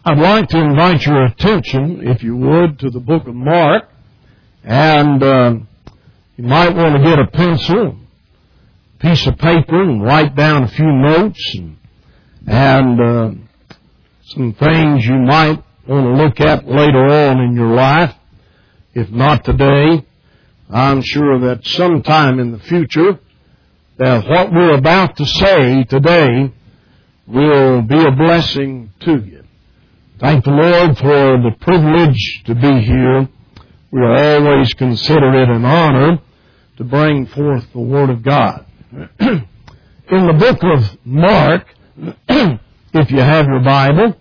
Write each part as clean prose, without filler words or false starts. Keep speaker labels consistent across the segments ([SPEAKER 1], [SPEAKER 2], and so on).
[SPEAKER 1] I'd like to invite your attention, if you would, to the book of Mark. And you might want to get a pencil, piece of paper, and write down a few notes and some things you might want to look at later on in your life. If not today, I'm sure that sometime in the future that what we're about to say today will be a blessing to you. Thank the Lord for the privilege to be here. We always consider it an honor to bring forth the Word of God. In the book of Mark, if you have your Bible,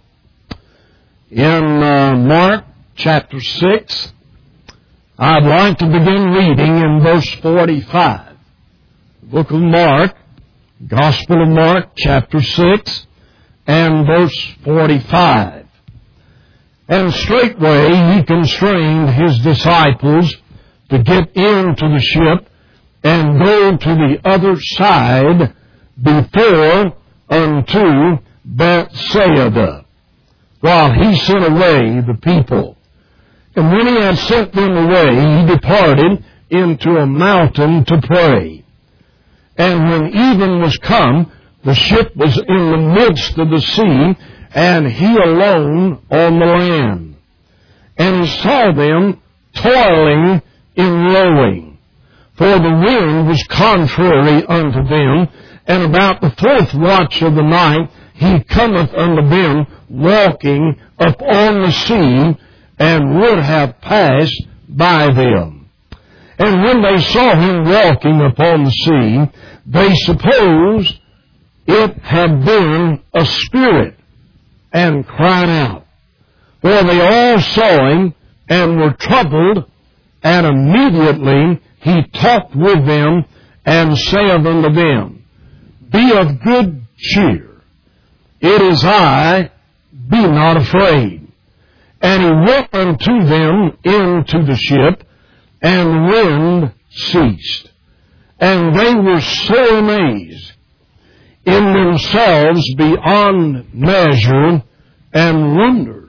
[SPEAKER 1] in Mark chapter 6, I'd like to begin reading in verse 45. The book of Mark, Gospel of Mark, chapter 6, and verse 45. And straightway he constrained his disciples to get into the ship and go to the other side before unto Bethsaida, while he sent away the people. And when he had sent them away, he departed into a mountain to pray. And when even was come, the ship was in the midst of the sea, and he alone on the land. And he saw them toiling in rowing, for the wind was contrary unto them. And about the fourth watch of the night he cometh unto them walking upon the sea, and would have passed by them. And when they saw him walking upon the sea, they supposed it had been a spirit, and cried out. For they all saw him, and were troubled, and immediately he talked with them, and saith unto them, Be of good cheer, it is I, be not afraid. And he went unto them into the ship, and the wind ceased. And they were so amazed in themselves beyond measure, and wondered.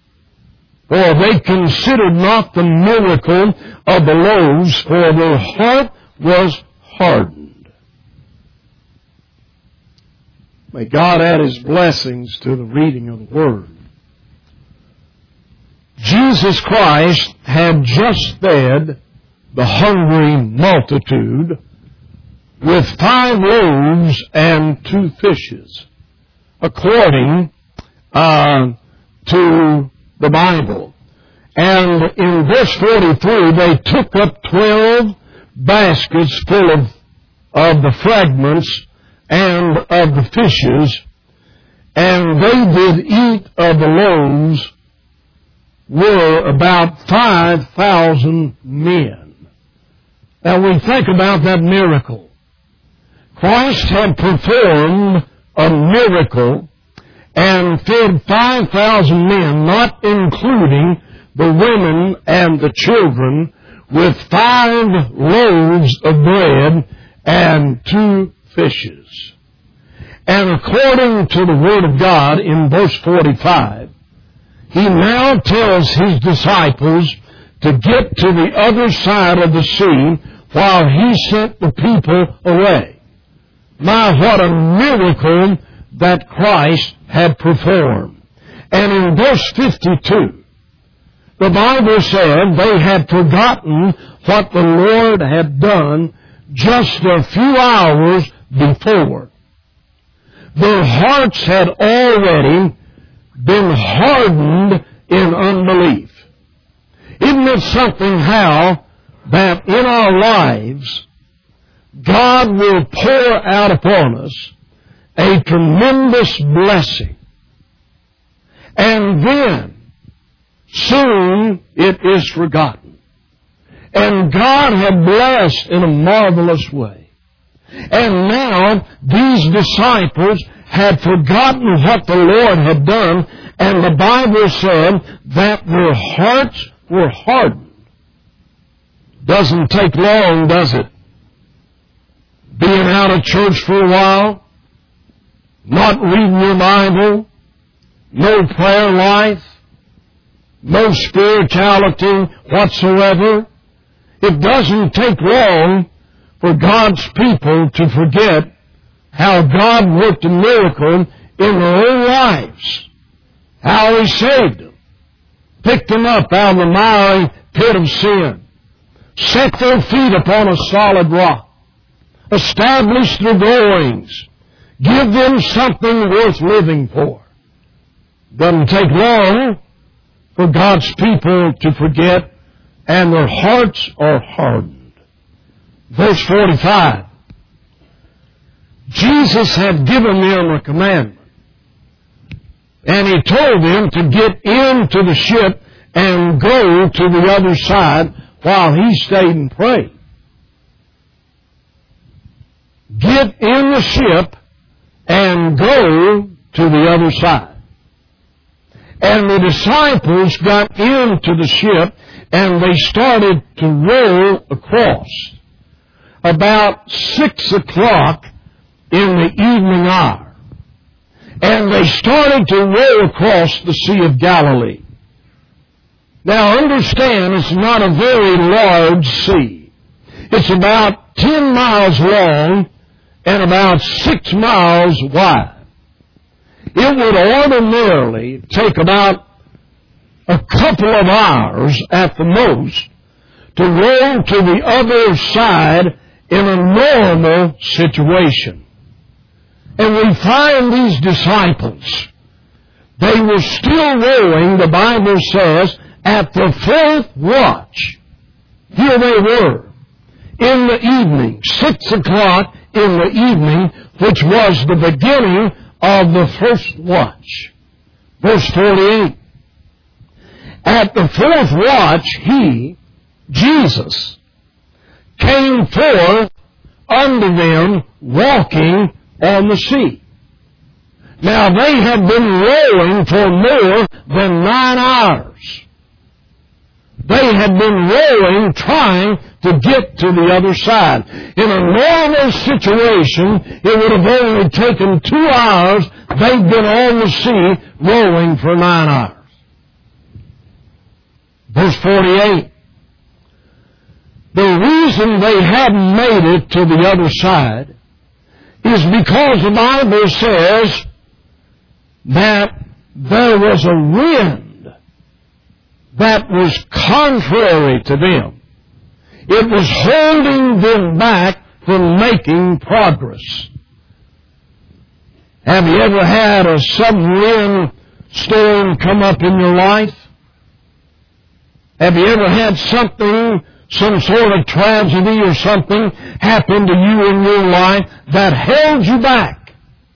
[SPEAKER 1] For they considered not the miracle of the loaves, for their heart was hardened. May God add His blessings to the reading of the Word. Jesus Christ had just fed the hungry multitude with 5 loaves and 2 fishes, according to the Bible. And in verse 43, they took up 12 baskets full of the fragments and of the fishes, and they did eat of the loaves were about 5,000 men. Now we think about that miracle. Christ had performed a miracle and fed 5,000 men, not including the women and the children, with 5 loaves of bread and 2 fishes. And according to the Word of God in verse 45, he now tells his disciples to get to the other side of the sea while he sent the people away. My, what a miracle that Christ had performed. And in verse 52, the Bible said they had forgotten what the Lord had done just a few hours before. Their hearts had already been hardened in unbelief. Isn't it something how that in our lives God will pour out upon us a tremendous blessing, and then soon it is forgotten. And God had blessed in a marvelous way. And now these disciples had forgotten what the Lord had done, and the Bible said that their hearts were hardened. Doesn't take long, does it? Being out of church for a while, not reading your Bible, no prayer life, no spirituality whatsoever, it doesn't take long for God's people to forget how God worked a miracle in their own lives, how He saved them, picked them up out of the miry pit of sin, set their feet upon a solid rock, established their goings, give them something worth living for. Doesn't take long for God's people to forget, and their hearts are hardened. Verse 45. Jesus had given them a commandment, and He told them to get into the ship and go to the other side while He stayed and prayed. Get in the ship and go to the other side. And the disciples got into the ship and they started to row across. About 6 o'clock in the evening hour. And they started to row across the Sea of Galilee. Now understand, it's not a very large sea. It's about 10 miles long and about 6 miles wide. It would ordinarily take about a couple of hours at the most to row to the other side in a normal situation. And we find these disciples, they were still rowing, the Bible says, at the 4th watch. Here they were, in the evening, 6 o'clock in the evening, which was the beginning of the first watch. Verse 48. At the 4th watch, He, Jesus, came forth unto them walking on the sea. Now they had been rowing for more than 9 hours. They had been rowing trying to get to the other side. In a normal situation, it would have only taken 2 hours. They'd been on the sea rowing for 9 hours. Verse 48. The reason they hadn't made it to the other side is because the Bible says that there was a wind that was contrary to them. It was holding them back from making progress. Have you ever had a sudden wind storm come up in your life? Have you ever had something, some sort of tragedy or something happen to you in your life that held you back?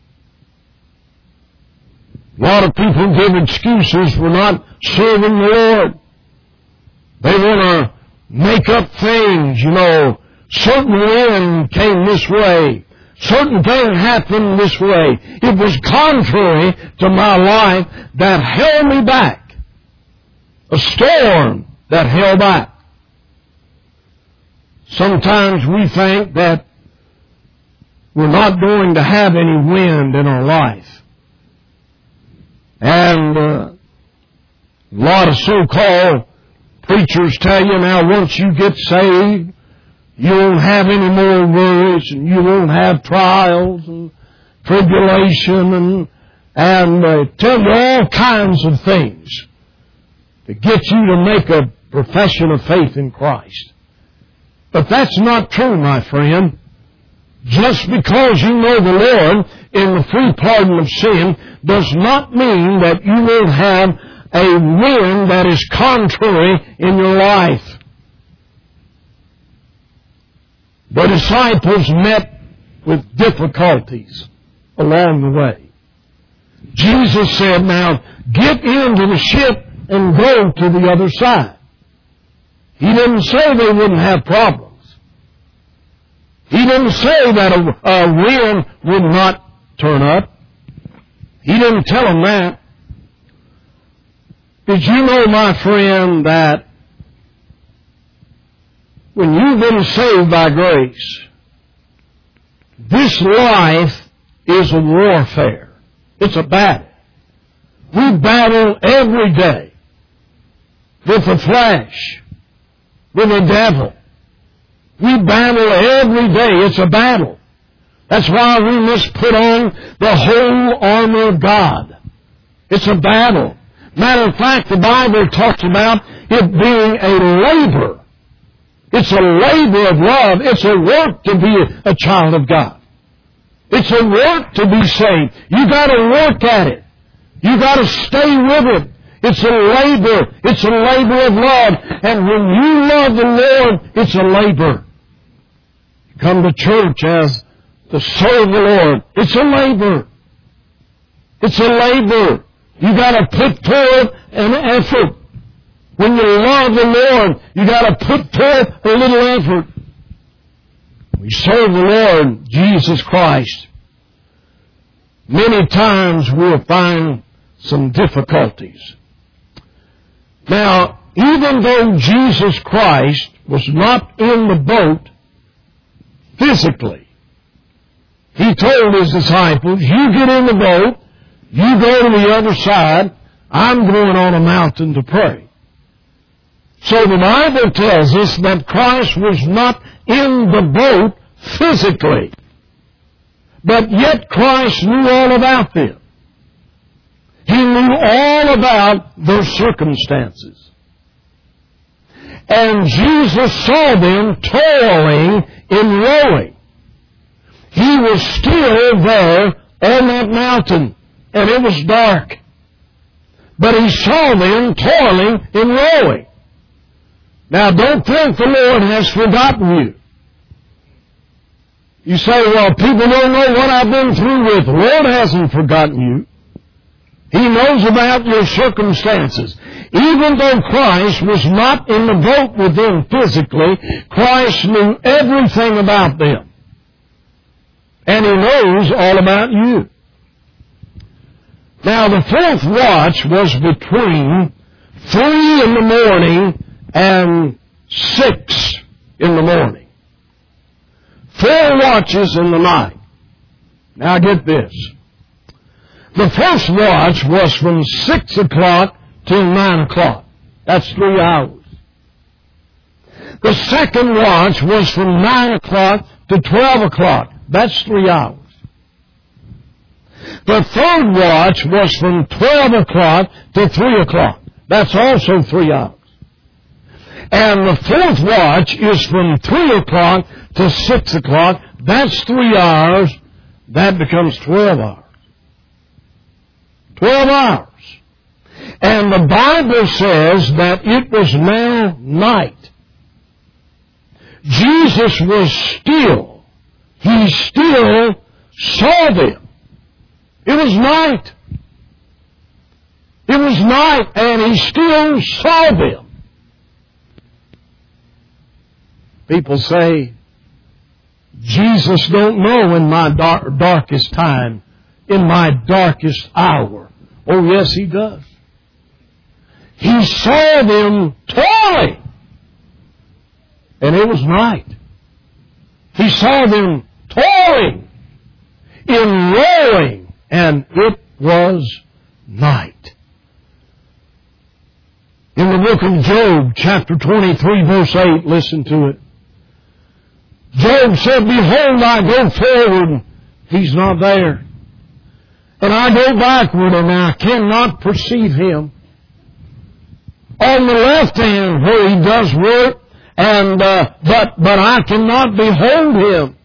[SPEAKER 1] A lot of people give excuses for not serving the Lord. They want to make up things, certain wind came this way. Certain things happened this way. It was contrary to my life that held me back. A storm that held back. Sometimes we think that we're not going to have any wind in our life. And a lot of so-called preachers tell you now once you get saved, you won't have any more worries and you won't have trials and tribulation and tell you all kinds of things to get you to make a profession of faith in Christ. But that's not true, my friend. Just because you know the Lord in the free pardon of sin does not mean that you will have a wind that is contrary in your life. The disciples met with difficulties along the way. Jesus said, now get into the ship and go to the other side. He didn't say they wouldn't have problems. He didn't say that a wind would not turn up. He didn't tell them that. Did you know, my friend, that when you've been saved by grace, this life is a warfare. It's a battle. We battle every day with the flesh, with the devil. We battle every day. It's a battle. That's why we must put on the whole armor of God. It's a battle. Matter of fact, the Bible talks about it being a labor. It's a labor of love. It's a work to be a child of God. It's a work to be saved. You got to work at it. You got to stay with it. It's a labor. It's a labor of love. And when you love the Lord, it's a labor. You come to church as to serve the Lord. It's a labor. It's a labor. You got to put forth an effort. When you love the Lord, you got to put forth a little effort. We serve the Lord Jesus Christ. Many times we'll find some difficulties. Now, even though Jesus Christ was not in the boat physically, He told His disciples, you get in the boat, you go to the other side, I'm going on a mountain to pray. So the Bible tells us that Christ was not in the boat physically, but yet Christ knew all about them. He knew all about their circumstances. And Jesus saw them toiling in rowing. He was still there on that mountain, and it was dark. But He saw them toiling in rowing. Now, don't think the Lord has forgotten you. You say, well, people don't know what I've been through with. The Lord hasn't forgotten you. He knows about your circumstances. Even though Christ was not in the boat with them physically, Christ knew everything about them. And He knows all about you. Now, the fourth watch was between 3 in the morning and 6 in the morning. 4 watches in the night. Now get this. The first watch was from 6 o'clock till 9 o'clock. That's 3 hours. The second watch was from 9 o'clock to 12 o'clock. That's 3 hours. The third watch was from 12 o'clock to 3 o'clock. That's also 3 hours. And the fourth watch is from 3 o'clock to 6 o'clock. That's 3 hours. That becomes 12 hours. 12 hours. And the Bible says that it was now night. Jesus was still. He still saw them. It was night. It was night, and He still saw them. People say, Jesus don't know in my darkest time, in my darkest hour. Oh, yes, He does. He saw them toiling, and it was night. He saw them toiling in rowing, and it was night. In the book of Job, chapter 23, verse 8, listen to it. Job said, behold, I go forward, He's not there. And I go backward, and I cannot perceive Him. On the left hand, where He does work, and but I cannot behold Him.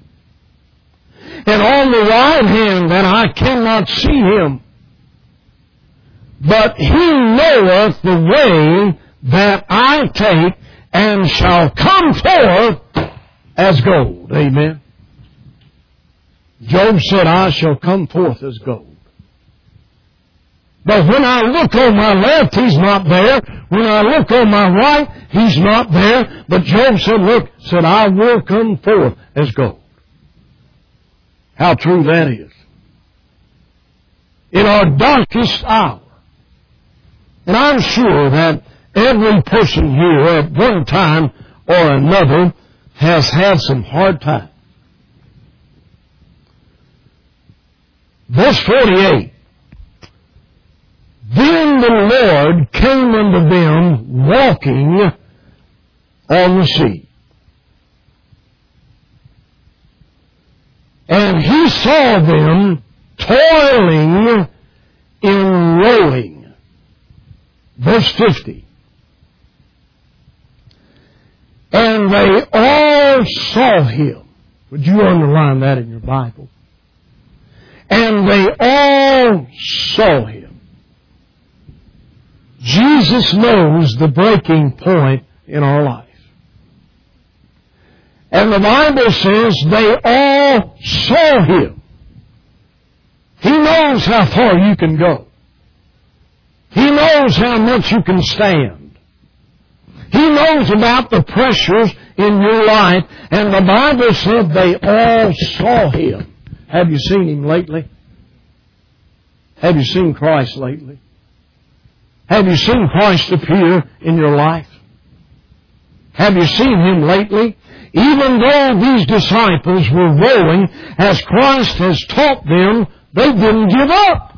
[SPEAKER 1] And on the right hand, and I cannot see Him. But He knoweth the way that I take, and shall come forth as gold. Amen. Job said, I shall come forth as gold. But when I look on my left, He's not there. When I look on my right, He's not there. But Job said, I will come forth as gold. How true that is. In our darkest hour. And I'm sure that every person here at one time or another has had some hard times. Verse 48. Then the Lord came unto them walking on the sea. And he saw them toiling in rowing. Verse 50. And they all saw him. Would you underline that in your Bible? And they all saw him. Jesus knows the breaking point in our life. And the Bible says they all saw him. He knows how far you can go. He knows how much you can stand. He knows about the pressures in your life. And the Bible said they all saw him. Have you seen him lately? Have you seen Christ lately? Have you seen Christ appear in your life? Have you seen him lately? Even though these disciples were rowing, as Christ has taught them, they didn't give up.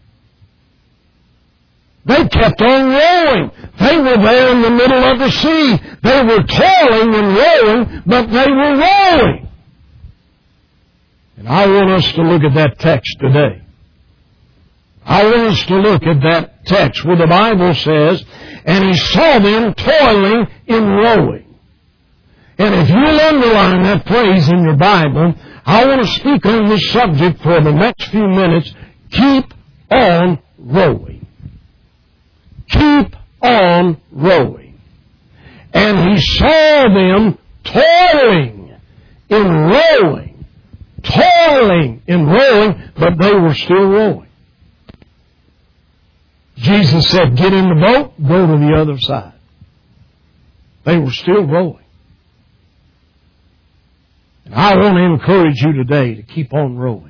[SPEAKER 1] They kept on rowing. They were there in the middle of the sea. They were toiling and rowing, but they were rowing. And I want us to look at that text today. I want us to look at that text where the Bible says, and he saw them toiling in rowing. And if you'll underline that phrase in your Bible, I want to speak on this subject for the next few minutes. Keep on rowing. Keep on rowing. And he saw them toiling in rowing. Toiling in rowing, but they were still rowing. Jesus said, get in the boat, go to the other side. They were still rowing. And I want to encourage you today to keep on rowing.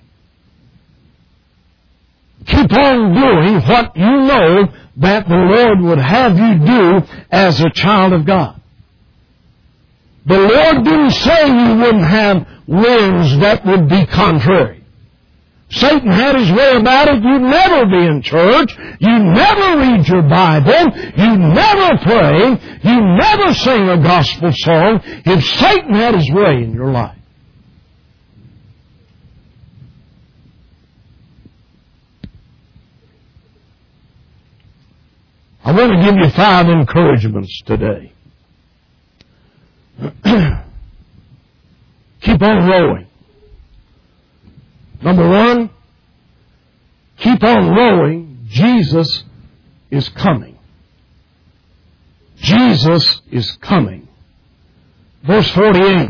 [SPEAKER 1] Keep on doing what you know that the Lord would have you do as a child of God. The Lord didn't say you wouldn't have winds that would be contrary. Satan had his way about it. You'd never be in church. You never read your Bible. You never pray. You never sing a gospel song if Satan had his way in your life. I want to give you 5 encouragements today. Keep on rowing. Number 1, keep on rowing. Jesus is coming. Jesus is coming. Verse 48.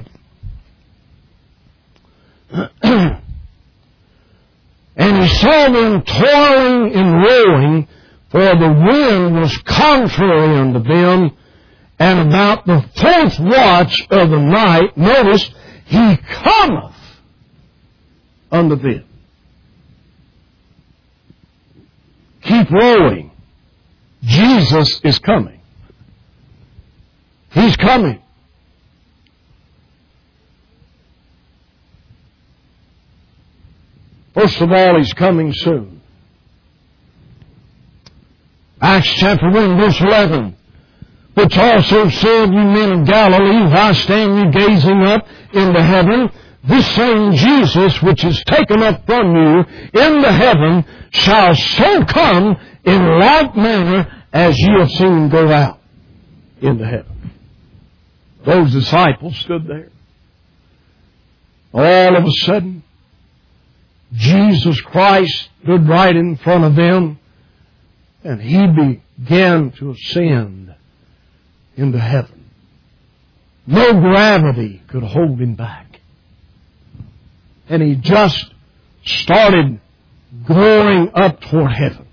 [SPEAKER 1] And he saw them toiling and rowing, for the wind was contrary unto them, and about the 4th watch of the night, notice, he cometh unto them. Keep rowing. Jesus is coming. He's coming. First of all, he's coming soon. Acts chapter 1, verse 11. Which also said, you men of Galilee, why stand you gazing up into heaven? This same Jesus, which is taken up from you into heaven, shall so come in like manner as ye have seen him go out into heaven. Those disciples stood there. All of a sudden, Jesus Christ stood right in front of them, and he began to ascend into heaven. No gravity could hold him back. And he just started going up toward heaven.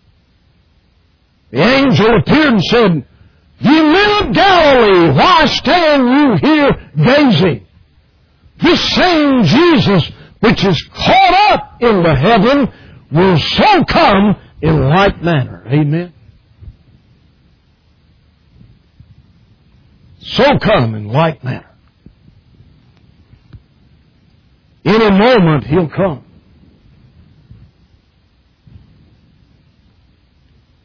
[SPEAKER 1] The angel appeared and said, ye men of Galilee, why stand you here gazing? This same Jesus, which is caught up into heaven, will so come in like manner. Amen. So come in like manner. Any moment he'll come.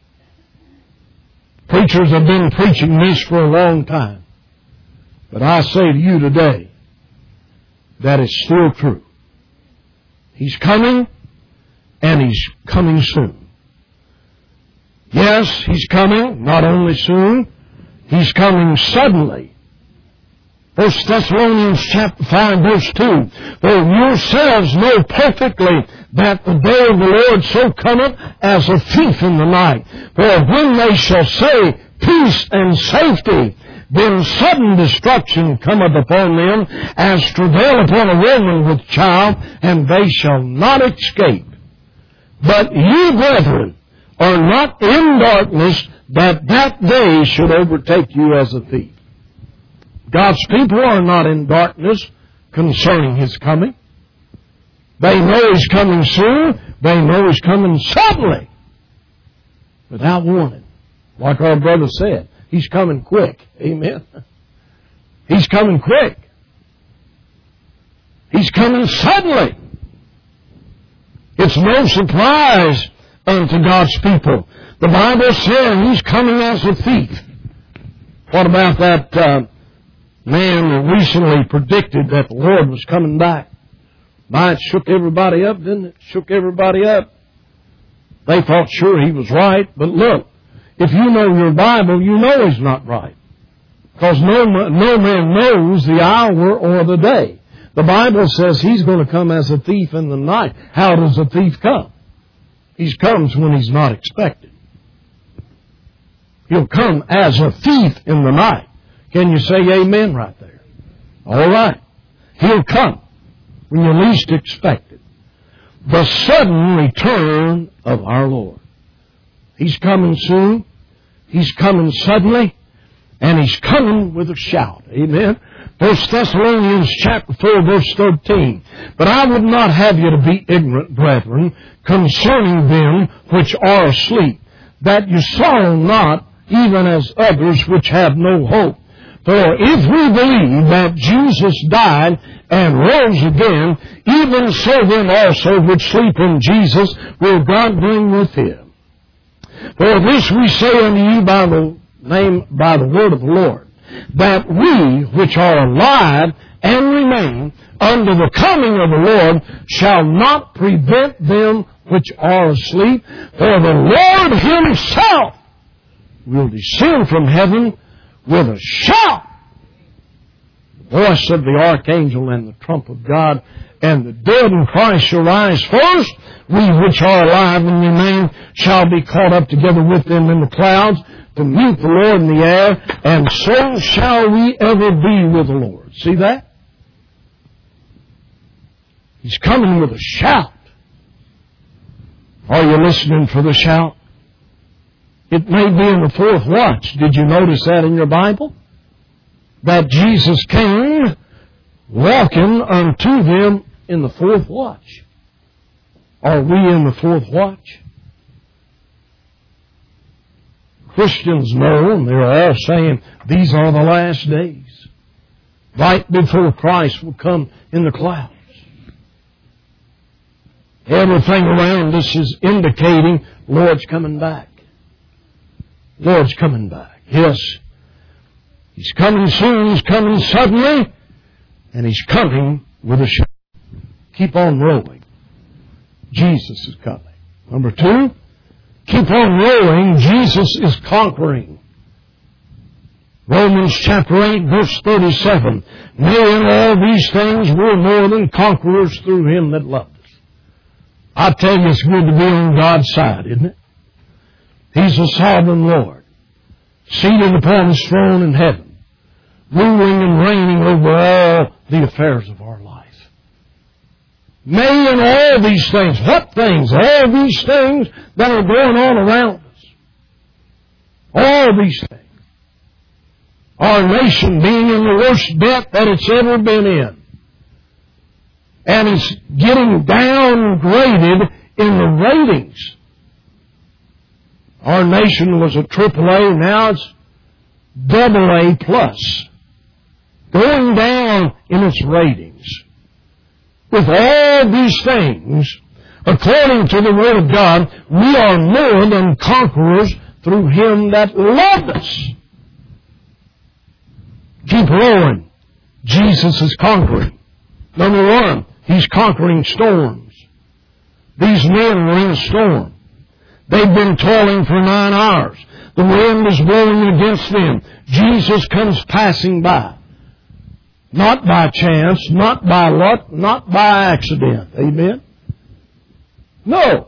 [SPEAKER 1] preachers have been preaching this for a long time. But I say to you today that it's still true. He's coming, and He's coming soon. Yes, He's coming, not only soon, He's coming suddenly. 1 Thessalonians chapter 5, verse 2. For yourselves know perfectly that the day of the Lord so cometh as a thief in the night. For when they shall say, peace and safety, then sudden destruction cometh upon them, as travail upon a woman with child, and they shall not escape. But ye, brethren, are not in darkness, that that day should overtake you as a thief. God's people are not in darkness concerning His coming. They know He's coming soon. They know He's coming suddenly, without warning. Like our brother said, He's coming quick. Amen. He's coming quick. He's coming suddenly. It's no surprise unto God's people. The Bible says He's coming as a thief. What about that man that recently predicted that the Lord was coming back? It shook everybody up, didn't it? Shook everybody up. They thought sure he was right, but look, if you know your Bible, you know he's not right. Because no man knows the hour or the day. The Bible says He's going to come as a thief in the night. How does a thief come? He comes when he's not expected. He'll come as a thief in the night. Can you say amen right there? All right. He'll come when you least expect it. The sudden return of our Lord. He's coming soon. He's coming suddenly. And He's coming with a shout. Amen. 1 Thessalonians chapter 4, verse 13. But I would not have you to be ignorant, brethren, concerning them which are asleep, that you sorrow not, even as others which have no hope. For if we believe that Jesus died and rose again, even so then also which sleep in Jesus will God bring with Him. For this we say unto you by the word of the Lord, that we which are alive and remain unto the coming of the Lord shall not prevent them which are asleep. For the Lord Himself will descend from heaven with a shout, the voice of the archangel and the trump of God, and the dead in Christ shall rise first. We which are alive and remain shall be caught up together with them in the clouds to meet the Lord in the air, and so shall we ever be with the Lord. See that? He's coming with a shout. Are you listening for the shout? It may be in the fourth watch. Did you notice that in your Bible? That Jesus came walking unto them in the fourth watch. Are we in the fourth watch? Christians know, and they're all saying, these are the last days. Right before Christ will come in the clouds. Everything around us is indicating Lord's coming back. Lord's coming back. Yes. He's coming soon, He's coming suddenly, and He's coming with a shout. Keep on rolling. Jesus is coming. Number 2, keep on rolling. Jesus is conquering. Romans chapter 8, verse 37. Nay, in all these things we're more than conquerors through Him that loved us. I tell you, it's good to be on God's side, isn't it? He's the sovereign Lord, seated upon His throne in heaven, ruling and reigning over all the affairs of our life. May in all these things, what things? All these things that are going on around us. All these things. Our nation being in the worst debt that it's ever been in. And it's getting downgraded in the ratings. Our nation was a AAA, now it's AA plus. Going down in its ratings. With all these things, according to the Word of God, we are more than conquerors through Him that loved us. Keep rolling. Jesus is conquering. Number one, He's conquering storms. These men were in a storm. They'd been toiling for 9 hours. The wind was blowing against them. Jesus comes passing by. Not by chance, not by luck, not by accident. Amen? No.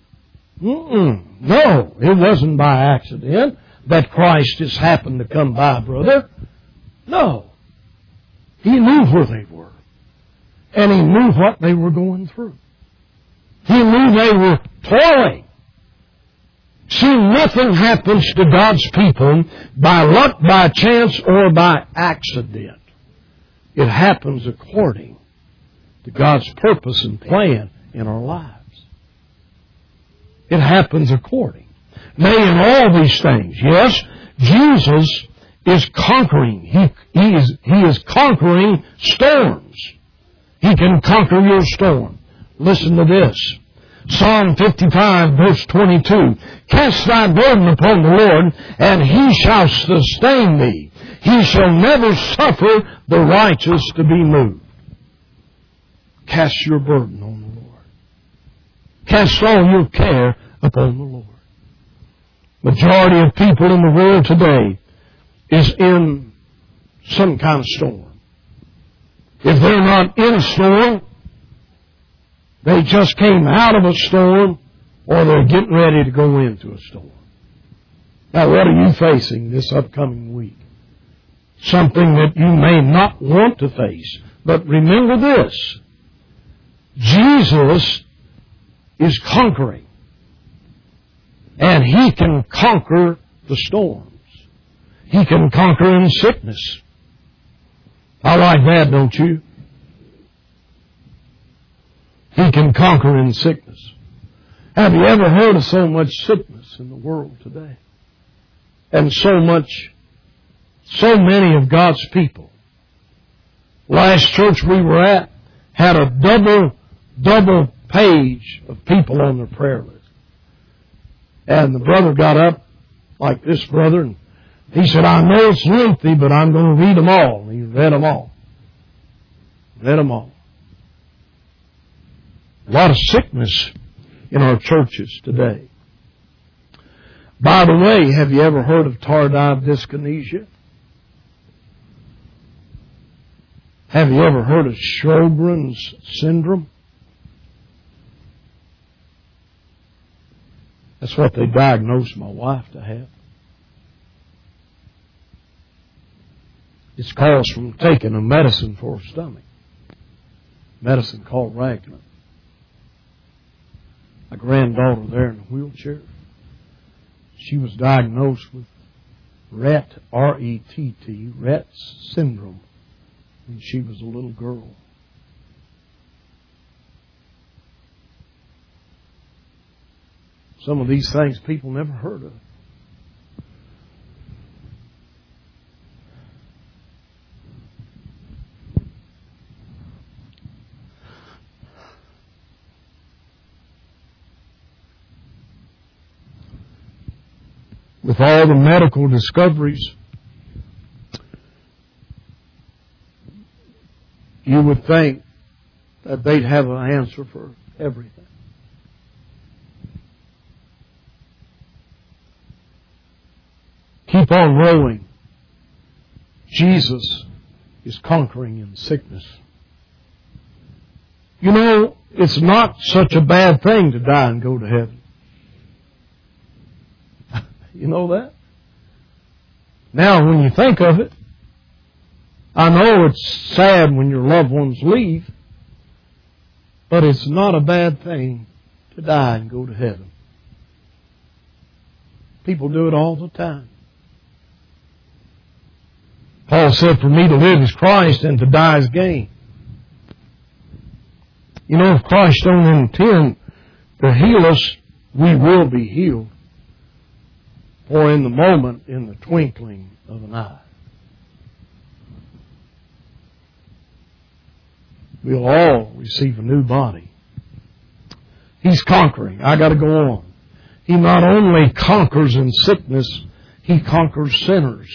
[SPEAKER 1] No, it wasn't by accident that Christ just happened to come by, brother. No. He knew where they were. And He knew what they were going through. He knew they were toiling. See, nothing happens to God's people by luck, by chance, or by accident. It happens according to God's purpose and plan in our lives. It happens according. Nay, in all these things, yes, Jesus is conquering. He is conquering storms. He can conquer your storm. Listen to this. Psalm 55, verse 22. Cast thy burden upon the Lord, and He shall sustain thee. He shall never suffer the righteous to be moved. Cast your burden on the Lord. Cast all your care upon the Lord. Majority of people in the world today is in some kind of storm. If they're not in a storm, they just came out of a storm, or they're getting ready to go into a storm. Now, what are you facing this upcoming week? Something that you may not want to face. But remember this. Jesus is conquering. And He can conquer the storms. He can conquer in sickness. I like that, don't you? He can conquer in sickness. Have you ever heard of so much sickness in the world today? And so many of God's people. Last church we were at had a double page of people on their prayer list. And the brother got up, like this brother, and he said, I know it's lengthy, but I'm going to read them all. And he read them all. Read them all. A lot of sickness in our churches today. By the way, have you ever heard of tardive dyskinesia? Have you ever heard of Sjogren's syndrome? That's what they diagnosed my wife to have. It's caused from taking a medicine for her stomach. Medicine called Raglan. My granddaughter there in a wheelchair. She was diagnosed with Rett, R-E-T-T, Rett syndrome, when she was a little girl. Some of these things people never heard of. With all the medical discoveries, you would think that they'd have an answer for everything. Keep on rolling. Jesus is conquering in sickness. You know, it's not such a bad thing to die and go to heaven. You know that? Now, when you think of it, I know it's sad when your loved ones leave, but it's not a bad thing to die and go to heaven. People do it all the time. Paul said, for me to live is Christ and to die is gain. You know, if Christ don't intend to heal us, we will be healed. For in the moment, in the twinkling of an eye. We'll all receive a new body. He's conquering. I got to go on. He not only conquers in sickness, He conquers sinners.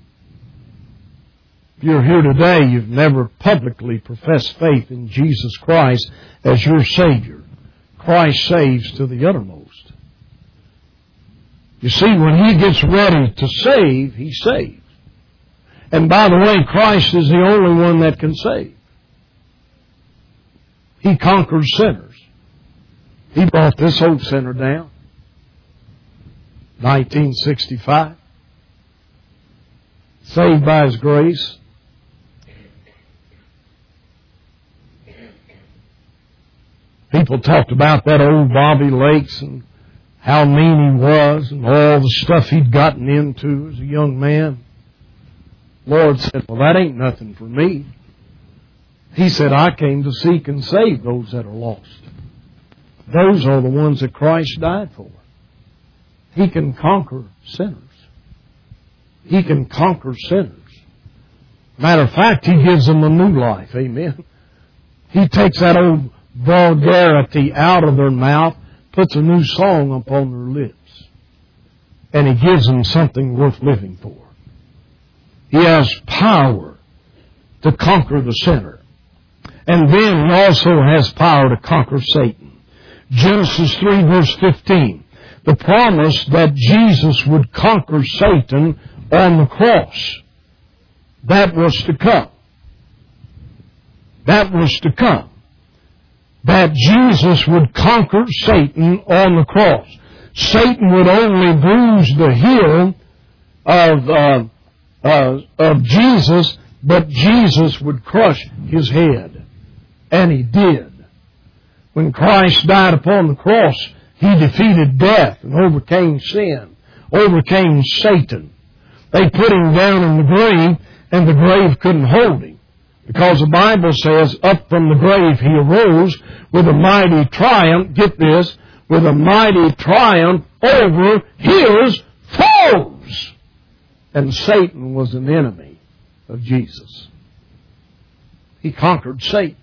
[SPEAKER 1] If you're here today, you've never publicly professed faith in Jesus Christ as your Savior. Christ saves to the uttermost. You see, when He gets ready to save, He saves. And by the way, Christ is the only one that can save. He conquers sinners. He brought this old sinner down. 1965. Saved by His grace. People talked about that old Bobby Lakes and how mean he was and all the stuff he'd gotten into as a young man. Lord said, well, that ain't nothing for me. He said, I came to seek and save those that are lost. Those are the ones that Christ died for. He can conquer sinners. He can conquer sinners. Matter of fact, He gives them a new life. Amen. He takes that old vulgarity out of their mouth, puts a new song upon their lips, and He gives them something worth living for. He has power to conquer the sinner. And then He also has power to conquer Satan. Genesis 3 verse 15. The promise that Jesus would conquer Satan on the cross. That was to come. That was to come. That Jesus would conquer Satan on the cross. Satan would only bruise the heel of Jesus, but Jesus would crush His head. And He did. When Christ died upon the cross, He defeated death and overcame sin, overcame Satan. They put Him down in the grave, and the grave couldn't hold Him. Because the Bible says, up from the grave He arose with a mighty triumph, get this, with a mighty triumph over His foes. And Satan was an enemy of Jesus. He conquered Satan.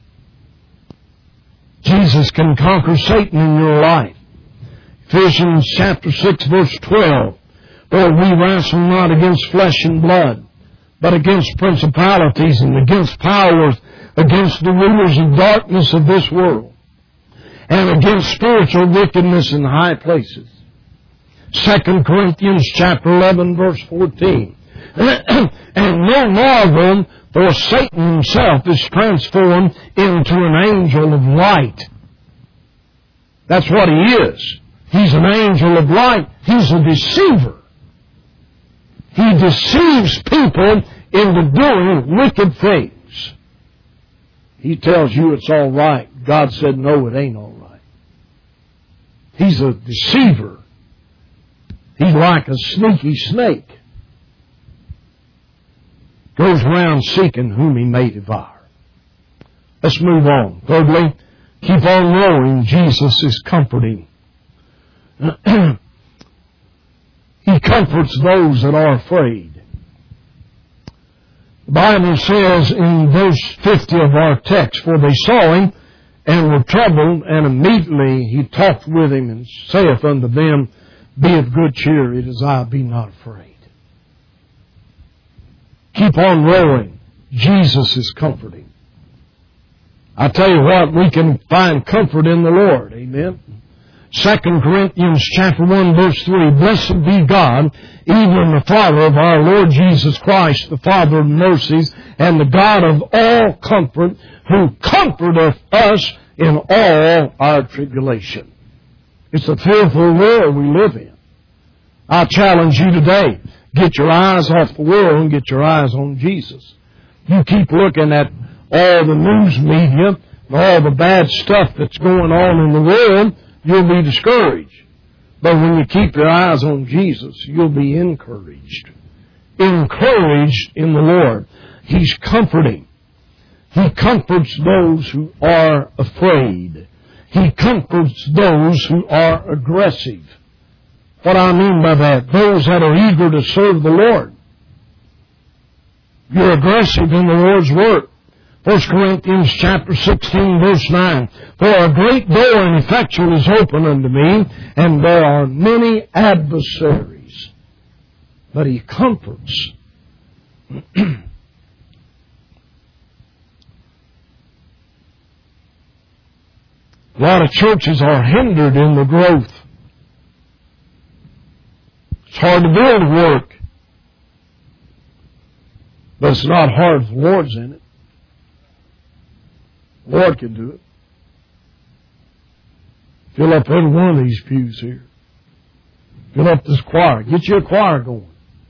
[SPEAKER 1] Jesus can conquer Satan in your life. Ephesians chapter 6 verse 12. For we wrestle not against flesh and blood, but against principalities and against powers, against the rulers of darkness of this world, and against spiritual wickedness in high places. 2 Corinthians chapter 11 verse 14. And no marvel, for Satan himself is transformed into an angel of light. That's what he is. He's an angel of light. He's a deceiver. He deceives people into doing wicked things. He tells you it's all right. God said, no, it ain't all right. He's a deceiver. He's like a sneaky snake. Goes around seeking whom he may devour. Let's move on. Thirdly, keep on knowing Jesus is comforting. He comforts those that are afraid. The Bible says in verse 50 of our text, for they saw him and were troubled, and immediately he talked with him and saith unto them, be of good cheer, it is I, be not afraid. Keep on rolling. Jesus is comforting. I tell you what, we can find comfort in the Lord. Amen. 2 Corinthians chapter 1 verse 3, blessed be God, even the Father of our Lord Jesus Christ, the Father of mercies, and the God of all comfort, who comforteth us in all our tribulation. It's a fearful world we live in. I challenge you today, get your eyes off the world and get your eyes on Jesus. You keep looking at all the news media and all the bad stuff that's going on in the world, you'll be discouraged. But when you keep your eyes on Jesus, you'll be encouraged. Encouraged in the Lord. He's comforting. He comforts those who are afraid. He comforts those who are aggressive. What I mean by that, those that are eager to serve the Lord. You're aggressive in the Lord's work. 1 Corinthians chapter 16, verse 9. For a great door and effectual is open unto me, and there are many adversaries. But He comforts. A lot of churches are hindered in the growth. It's hard to build work. But it's not hard if the Lord's in it. The Lord can do it. Fill up every one of these pews here. Fill up this choir. Get you a choir going.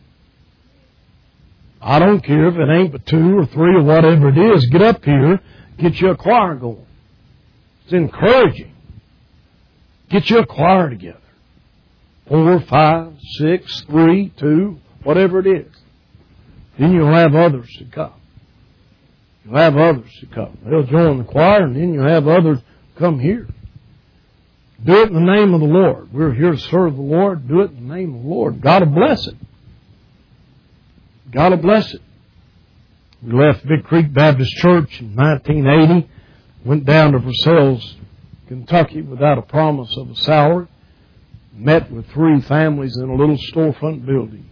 [SPEAKER 1] I don't care if it ain't but 2 or 3 or whatever it is. Get up here. Get you a choir going. It's encouraging. Get you a choir together. 4, 5, 6, 3, 2, whatever it is. Then you'll have others to come. You'll have others to come. They'll join the choir, and then you'll have others come here. Do it in the name of the Lord. We're here to serve the Lord. Do it in the name of the Lord. God will bless it. God will bless it. We left Big Creek Baptist Church in 1980. Went down to Versailles, Kentucky without a promise of a salary. Met with 3 families in a little storefront building.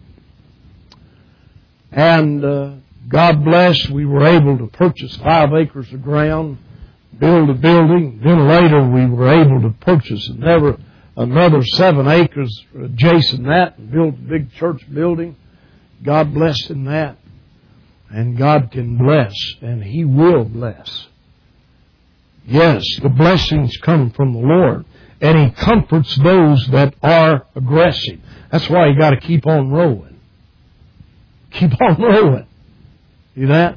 [SPEAKER 1] And God bless, we were able to purchase 5 acres of ground, build a building. Then later we were able to purchase another 7 acres adjacent to that and build a big church building. God blessed in that. And God can bless, and He will bless. Yes, the blessings come from the Lord. And He comforts those that are aggressive. That's why you got to keep on rolling. Keep on rolling. See that?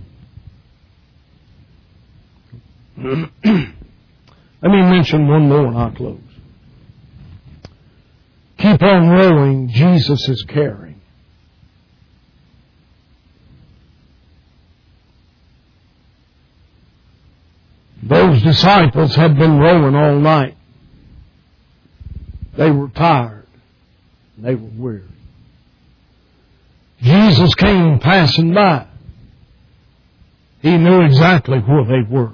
[SPEAKER 1] Let me mention one more and I'll close. Keep on rolling. Jesus is carrying. Those disciples had been rowing all night. They were tired. They were weary. Jesus came passing by. He knew exactly where they were.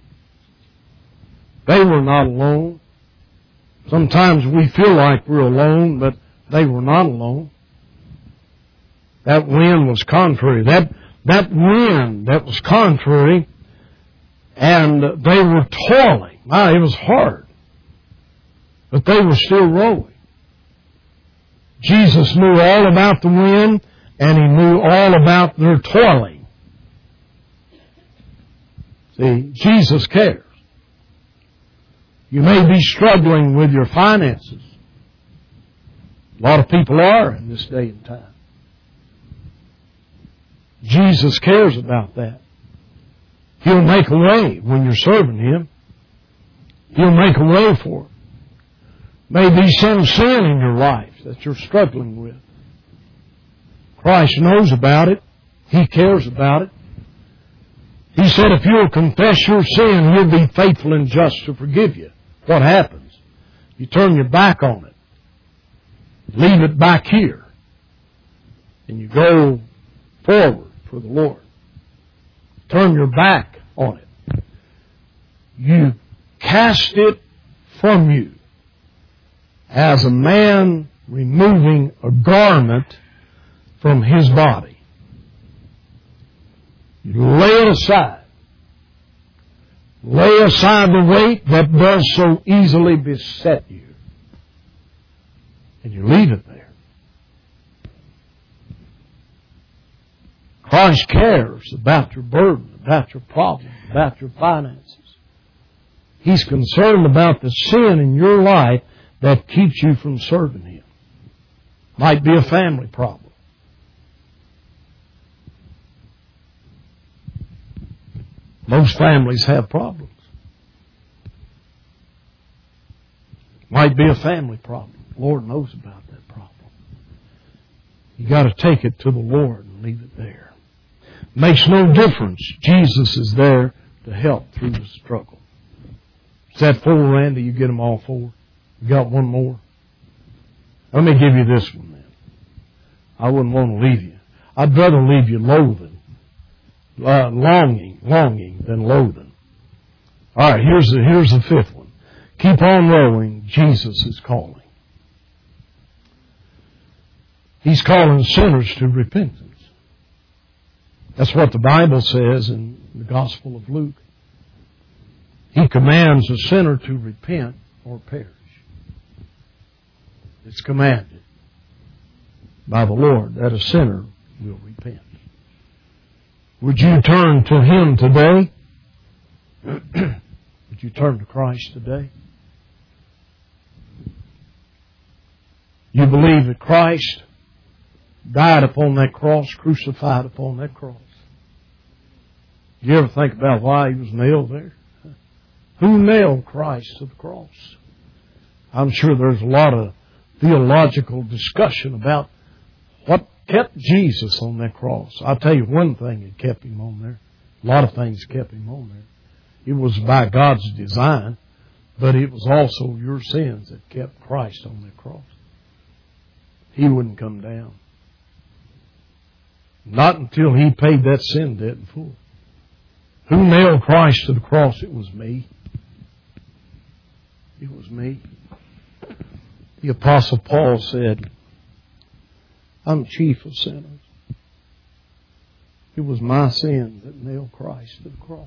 [SPEAKER 1] They were not alone. Sometimes we feel like we're alone, but they were not alone. That wind was contrary. That wind that was contrary, and they were toiling. It was hard. But they were still rowing. Jesus knew all about the wind, and He knew all about their toiling. See, Jesus cares. You may be struggling with your finances. A lot of people are in this day and time. Jesus cares about that. He'll make a way when you're serving Him. He'll make a way for it. Maybe some sin in your life that you're struggling with. Christ knows about it. He cares about it. He said if you'll confess your sin, He'll be faithful and just to forgive you. What happens? You turn your back on it. Leave it back here. And you go forward for the Lord. Turn your back on it. You cast it from you as a man removing a garment from his body. You lay it aside. Lay aside the weight that does so easily beset you. And you leave it there. Christ cares about your burden, about your problem, about your finances. He's concerned about the sin in your life that keeps you from serving Him. Might be a family problem. Most families have problems. Might be a family problem. The Lord knows about that problem. You got to take it to the Lord and leave it there. Makes no difference. Jesus is there to help through the struggle. Is that 4, Randy? You get them all 4? You got one more? Let me give you this one then. I wouldn't want to leave you. I'd rather leave you loathing longing than loathing. All right, here's the fifth one. Keep on rowing. Jesus is calling. He's calling sinners to repentance. That's what the Bible says in the Gospel of Luke. He commands a sinner to repent or perish. It's commanded by the Lord that a sinner will repent. Would you turn to Him today? Would you turn to Christ today? You believe that Christ died upon that cross, crucified upon that cross. Do you ever think about why He was nailed there? Who nailed Christ to the cross? I'm sure there's a lot of theological discussion about what kept Jesus on that cross. I'll tell you one thing that kept Him on there. A lot of things kept Him on there. It was by God's design, but it was also your sins that kept Christ on that cross. He wouldn't come down. Not until He paid that sin debt in full. Who nailed Christ to the cross? It was me. It was me. The Apostle Paul said, I'm chief of sinners. It was my sin that nailed Christ to the cross.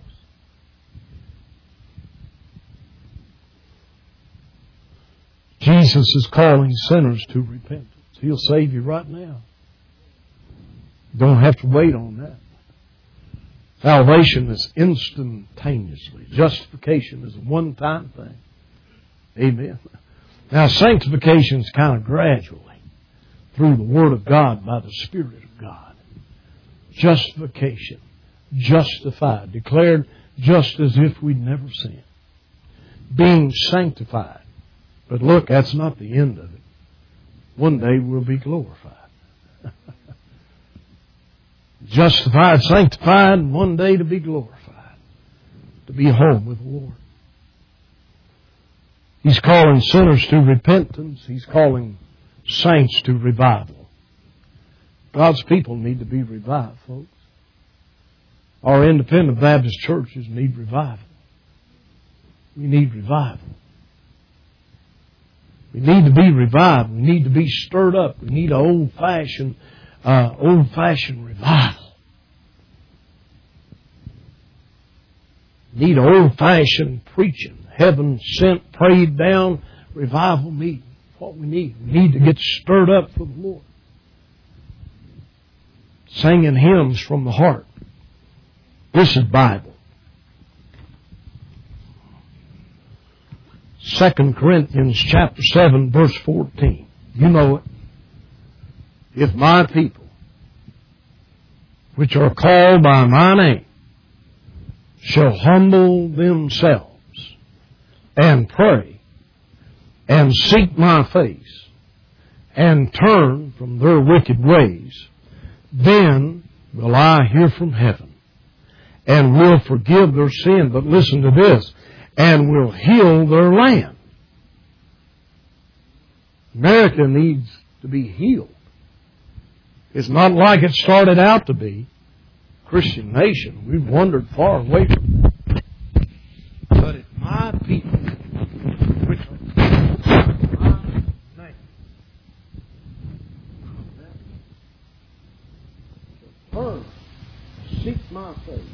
[SPEAKER 1] Jesus is calling sinners to repentance. He'll save you right now. You don't have to wait on that. Salvation is instantaneously. Justification is a one-time thing. Amen. Now, sanctification is kind of gradually through the Word of God by the Spirit of God. Justification. Justified. Declared just as if we'd never sinned. Being sanctified. But look, that's not the end of it. One day we'll be glorified. Justified, sanctified, and one day to be glorified. To be home with the Lord. He's calling sinners to repentance. He's calling saints to revival. God's people need to be revived, folks. Our independent Baptist churches need revival. We need revival. We need to be revived. We need to be stirred up. We need an old-fashioned revival. We need old-fashioned preaching. Heaven sent, prayed down, revival meeting. That's what we need. We need to get stirred up for the Lord. Singing hymns from the heart. This is Bible. 2 Corinthians chapter 7, verse 14. You know it. If my people, which are called by my name, shall humble themselves and pray and seek my face and turn from their wicked ways, then will I hear from heaven and will forgive their sin. But listen to this. And will heal their land. America needs to be healed. It's not like it started out to be. Christian nation. We've wandered far away from that. But if my people, which are my name, turn, seek my face,